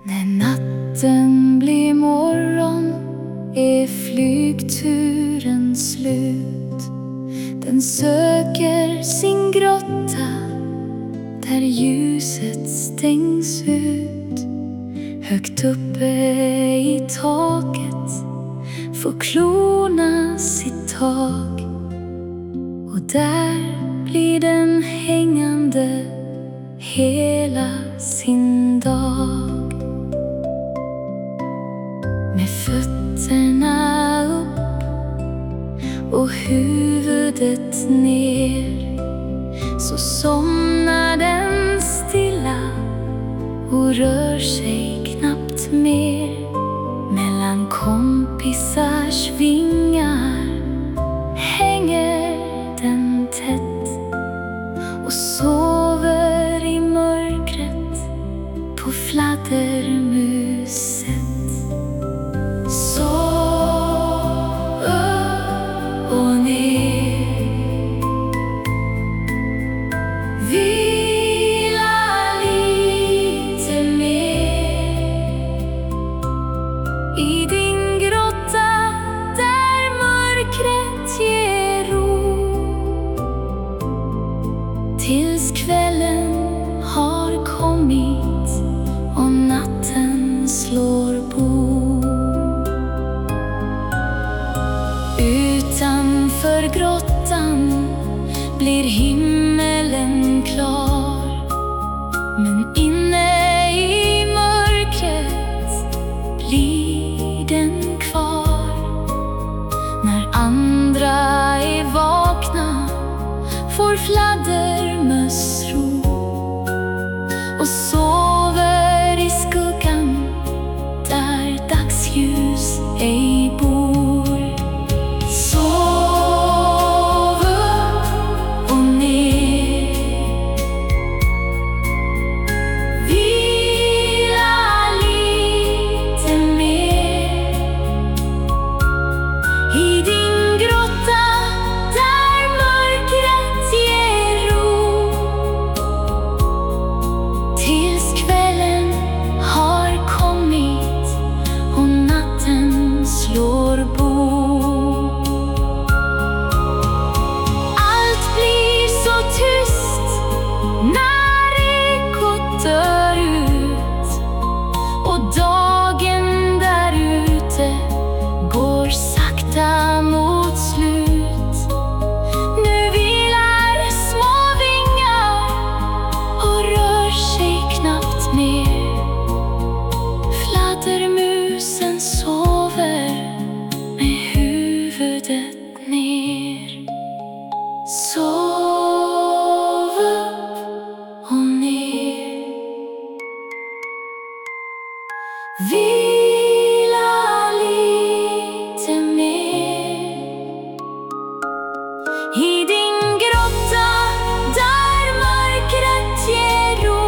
När natten blir morgon är flygturen slut. Den söker sin grotta där ljuset stängs ut. Högt uppe i taket får klorna sitt tag, och där blir den hängande hela sin dag. Med fötterna upp och huvudet ner så somnar den stilla och rör sig knappt mer. Mellan kompisars vingar hänger den tätt och sover i mörkret på fladdermuset. Sov upp och ner, vila lite mer i din grotta där mörkret ger ro, tills kvällen har kommit och natten slår bo. Utanför grottan blir himmelen klar, men inne i mörkret blir den kvar. När andra är vakna får fladdermöss ro och sover i skuggan där dagsljus ej bor. Sov upp och ner, vila lite mer i din grotta där mörkret ger ro, tills kvällen har kommit och natten slår bo. Allt blir så tyst när ekot dör ut, och dagen där ute går sakta mot slut. Nu vilar små vingar och rör sig knappt mer. Fladdermusen sover med huvudet ner. Sov upp och ner, vila lite mer i din grotta där mörkret ger ro,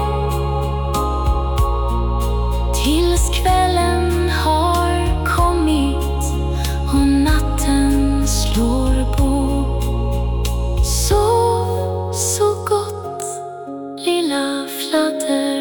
tills kvällen har kommit och natten slår bo. Sov så gott, lilla fladder.